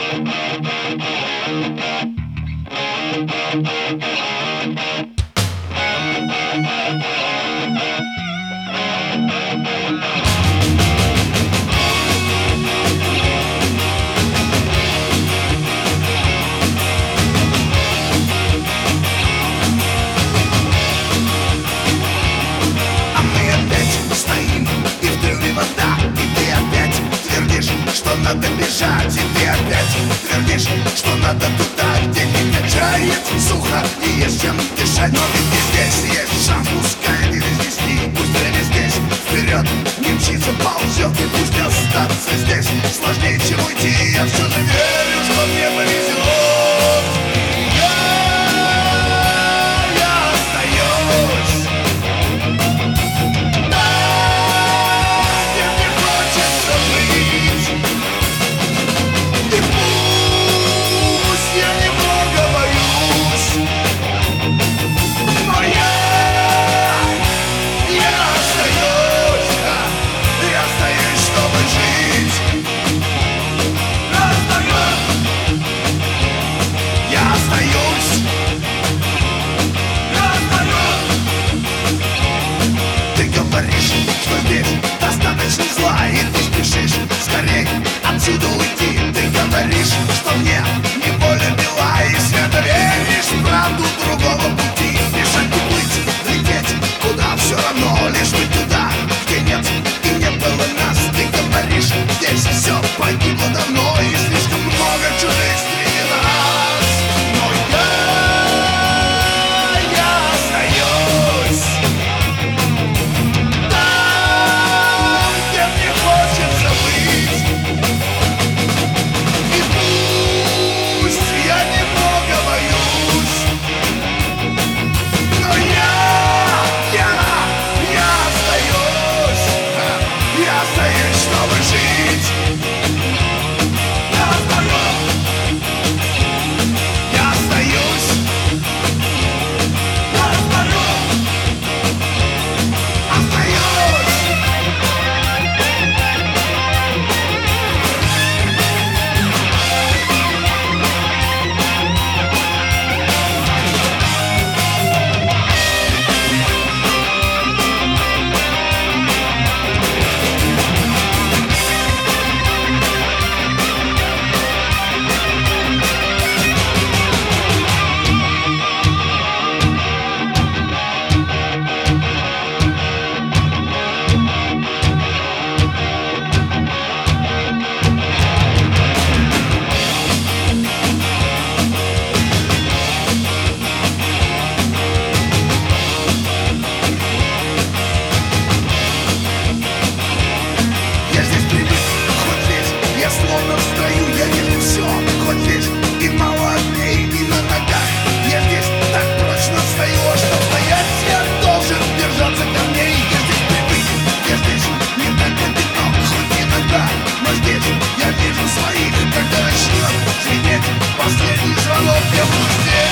Что надо бежать, и ты опять твердишь, что надо туда, где не качает сухо и есть чем дышать. Но ведь и здесь есть шанс, пускай ты разнести. Пусть время здесь вперед не мчится, ползет, и пусть остаться здесь сложнее, чем уйти. Я все же верю, что мне повезет. Достаточно зла, и ты спешишь скорей отсюда уйти. Ты говоришь, что мне не воля мила, и свято веришь в правду другого пути. Бежать и плыть, лететь, куда все равно, лишь бы туда, где нет и не было нас. Ты говоришь, здесь все погибло давно, и слишком много чужих среди нас. Но я остаюсь. Я вижу своих, когда начнет звенеть последний звонок, я буду здесь.